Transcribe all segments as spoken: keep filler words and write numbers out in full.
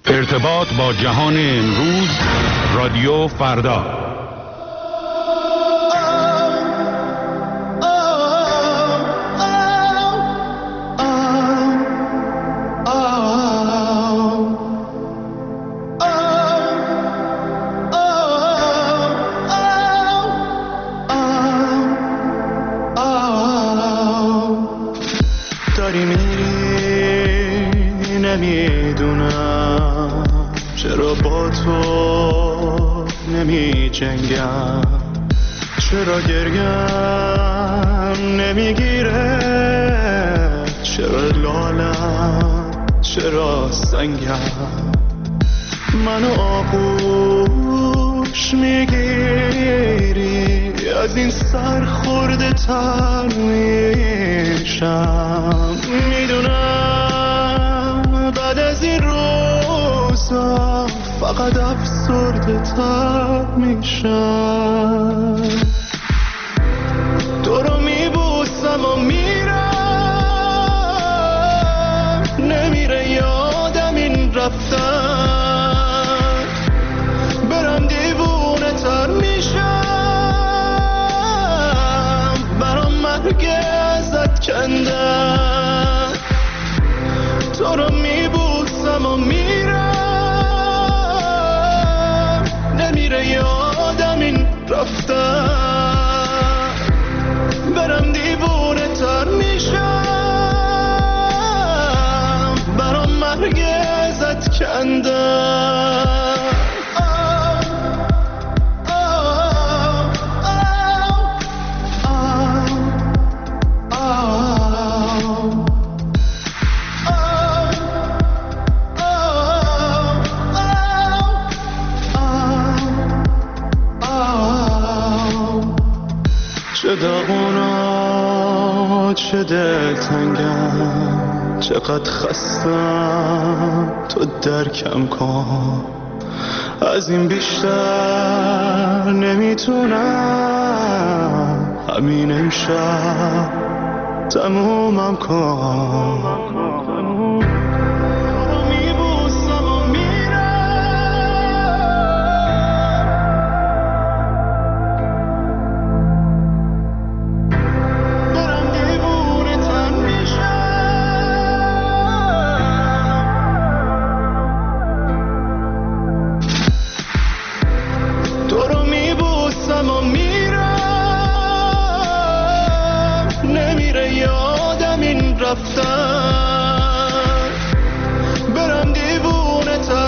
ارتباط با جهان امروز، رادیو فردا. داری میری نمیدونم چرا با تو نمی جنگم، چرا گریم نمیگیره، چرا لالم چرا سنگم، منو آغوش میگیری از این سر خورده تر میشم، میدونم بعد از این روزا فقط افسرده تر میشم، تو رو میبوسم و میرم، نمیره یادم این رفتن، برم دیوونه تر میشم، برام مرگ ازت کندن، تو رو میبوسم و میرم، نمیره یادم این رفتن، برم دیوونه تر میشم، برام مرگ ازت کندن. چه داغونا چه دلتنگم، چقدر خستم تو درکم کن، از این بیشتر نمیتونم، همین امشب تمومم کن. برم دیوونه تر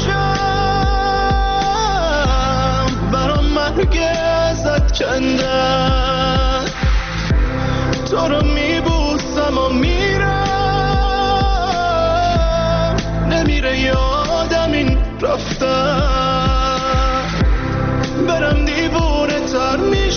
میشم، برام مرگ ازت کندن، تو رو میبوسم و میرم، نمیره یادم این رفتن، برم دیوونه تر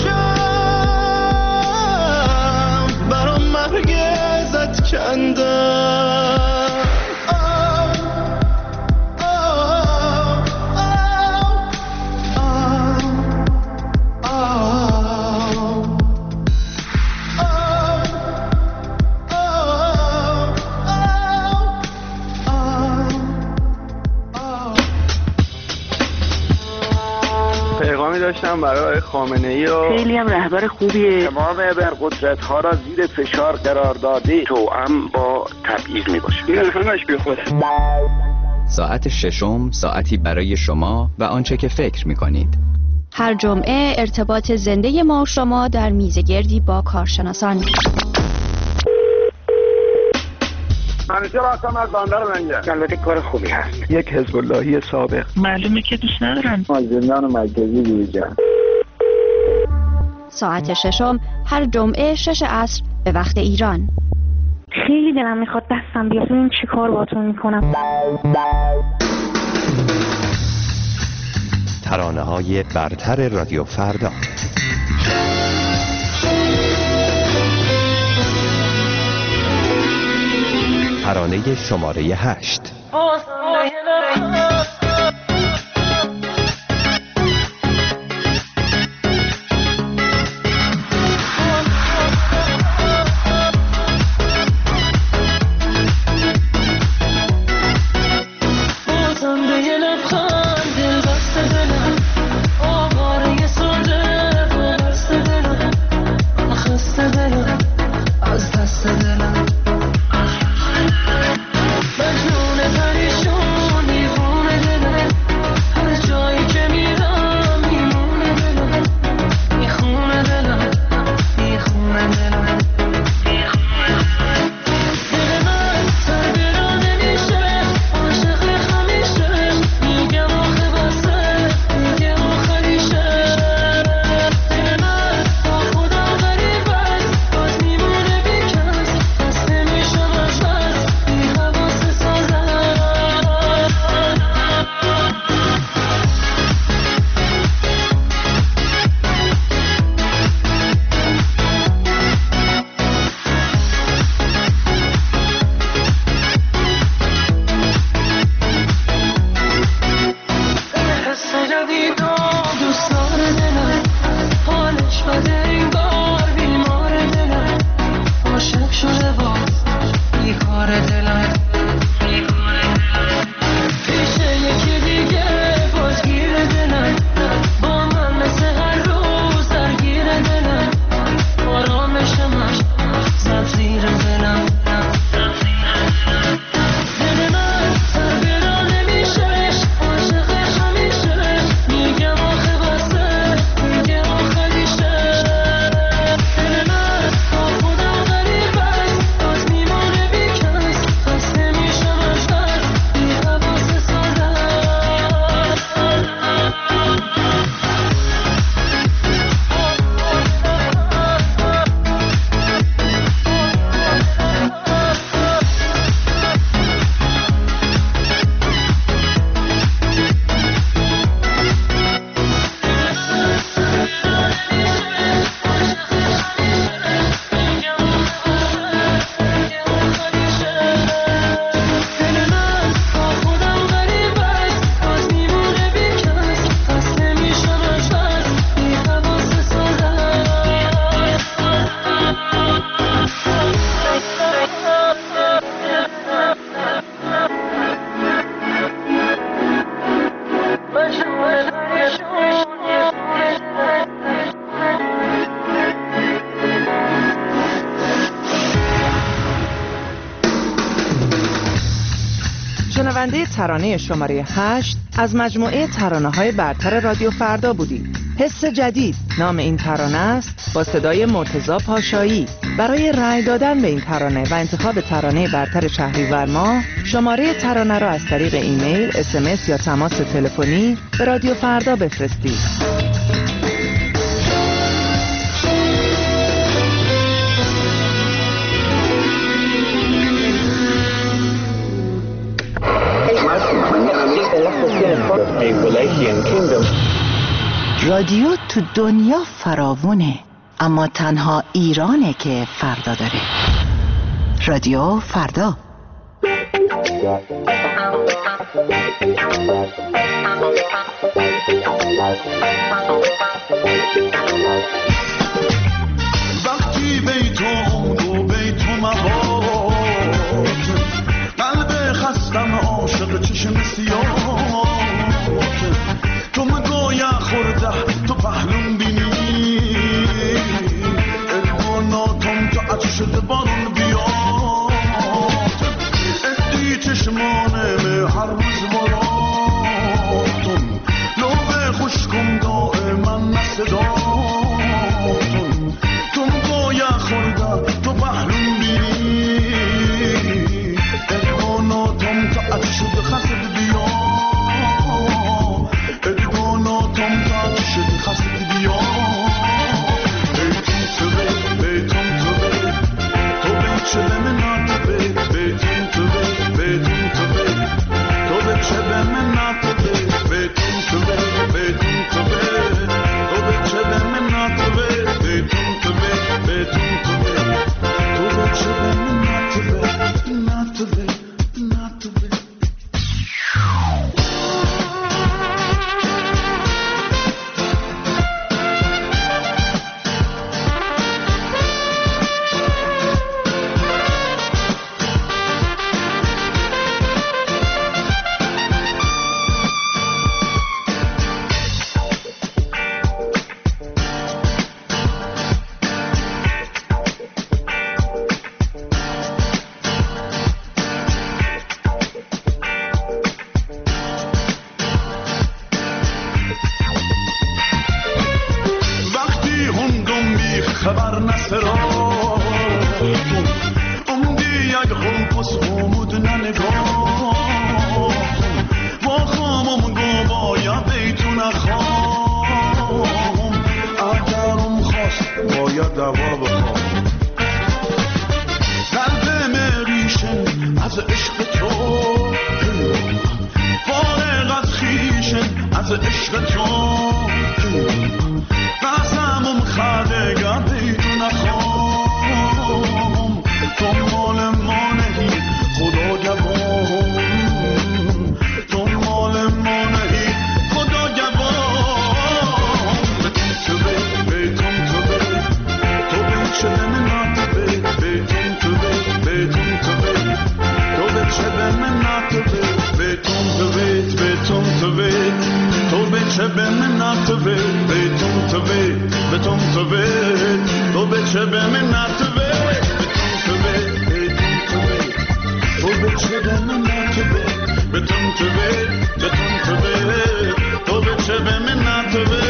میشم، برام مرگ ازت کندن. پیغامی داشتم برای خامنه‌ای و خیلی هم رهبر خوبیه، تمام ابرقدرت ها را زیر فشار قرار داده، توأم با تبعیض میباشه. این همش بیخوده. ساعت ششم، ساعتی برای شما و آنچه که فکر میکنید. هر جمعه ارتباط زنده ما و شما در میزگردی با کارشناسان. همیشه راستم از بندر منگه. البته کار خوبی هست. یک حزب اللهی سابق. معلومه که دوست ندارن. زندان مرکزی دیجا. ساعت ششم هر جمعه شش عصر به وقت ایران. خیلی دلم میخواد دستم بیاد ببینم چی کار باهاتون میکنم. ترانه های برتر رادیو فردا. ترانه شماره هشت. شنونده ترانه شماره هشت از مجموعه ترانه‌های برتر رادیو فردا بودید. حس جدید نام این ترانه است، با صدای مرتضی پاشایی. برای رأی دادن به این ترانه و انتخاب ترانه برتر شهریور ماه، شماره ترانه را از طریق ایمیل، اس ام اس یا تماس تلفنی به رادیو فردا بفرستید. رادیو تو دنیا فراوونه، اما تنها ایرانه که فردا داره. رادیو فردا. وقتی بیتون و بیتون مباد، قلب خستم عاشق چشم سیاه، تو مگویا خورده تو پهلون بینی، ادواناتم تو عطش شده بارون بیاد، ادی چشمانم هر روز مراتون، لوبه خوشکم دائما نصداتون، تو مگویا خورده تو پهلون بینی، ادواناتم تو عطش شده خسد بیاد، ادواناتم تو عطش شده خسد بیاد، بیتون تو بی بیتون تو بی تو بی چه به من بی بیتون تو بی بیتون تو بی تو بی چه به من بی بیتون تو بی بیتون تو بی تو بی چه به من بی بیتون تو بی بیتون تو بی تو بی چه به من بی نه تو بی نه تو بی. خبر نسراتون امدی یک خلقس امود ننگاهتون با خامم گو باید بیتون اخوام اگرم خواست باید دوا بخوام قلبم ریشن از عشق تو فارغ از خیشن از عشق تو قسمم خدگه بیتون اخوام تو مال ما نهی خدا گوام تو مال ما نهی خدا گوام بیتون تو بی بیتون تو بی تو بی چه به من بی بیتون تو بی بیتون تو بی تو بی چه به من بی بیتون تو بی بیتون تو بی تو بی چه به من بی بیتون تو بی بیتون تو بی تو بی چه به من بی بیتون تو بی بیتون تو بی تو بی چه به من بی بیتون تو بی بیتون تو بی تو بی چه به من بی.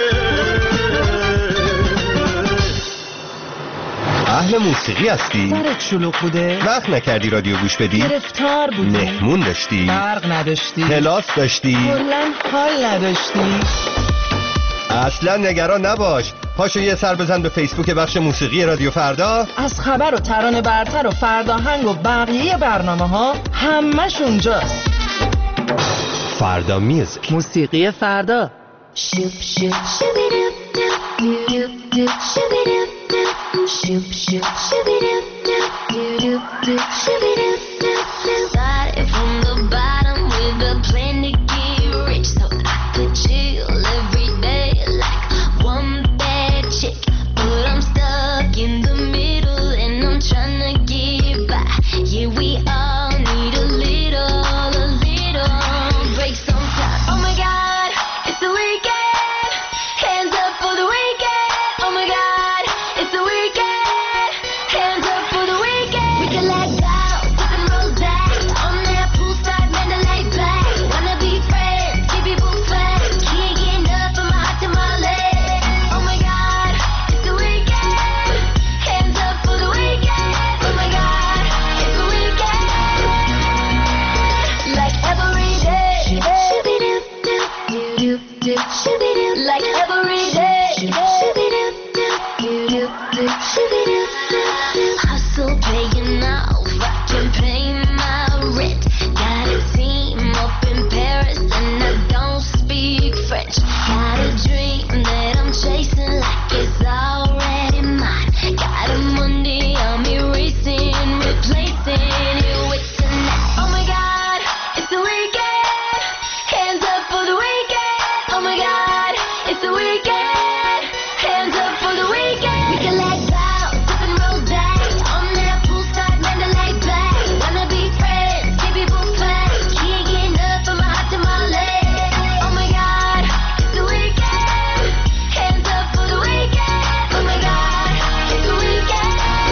اهل موسیقی هستی؟ سرت شلوغ بوده؟ وقت نکردی رادیو گوش بدی؟ گرفتار بودی؟ مهمون داشتی؟ برق نداشتی؟ کلاس داشتی؟ کلاً حال نداشتی؟ اصلا نگران نباش، پاشو یه سر بزن به فیسبوک بخش موسیقی رادیو فردا. از خبر و ترانه برتر و فرداهنگ و بقیه برنامه ها همش اونجاست. فردا میوزیک، موسیقی فردا. شوب شوب شوبیدوب دوب دوب شوبیدوب شوب شوب شوبیدوب دوب دوب شوبیدوب. Started from the bottom with a plan to get rich, so I could chill every day like one bad chick. But I'm stuck in the middle and I'm trying to get by. Yeah, we all need a little, a little break sometimes. Oh my God, it's the weekend. Hands up for the weekend. Oh my God, it's the weekend. Hands up for the weekend. We can let go. it's the weekend. Hands up for the weekend. Oh my God, it's the weekend. Hands up for the weekend. We can let go, sipping rosé on that poolside Mandalay Bay. Wanna be friends, keep people play. Can't get enough of my hot tamale. Oh my God, it's the weekend. Hands up for the weekend. Oh my God, it's the weekend.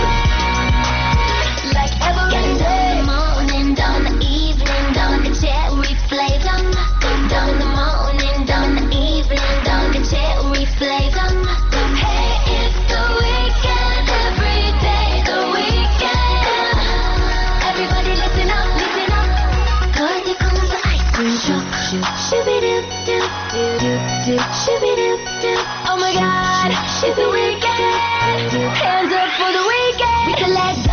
Like every day. Down the morning, down the evening, down the cherry flavor. Down the morning, down the evening, down the cherry flavor. Hey, it's the weekend, every day the weekend. Everybody listen up, listen up. Cause here comes the ice cream truck. Shoo-be-doo-doo, doo-doo-doo, shoo-be-doo-doo. Oh my God, it's the weekend. Hands up for the weekend. We can let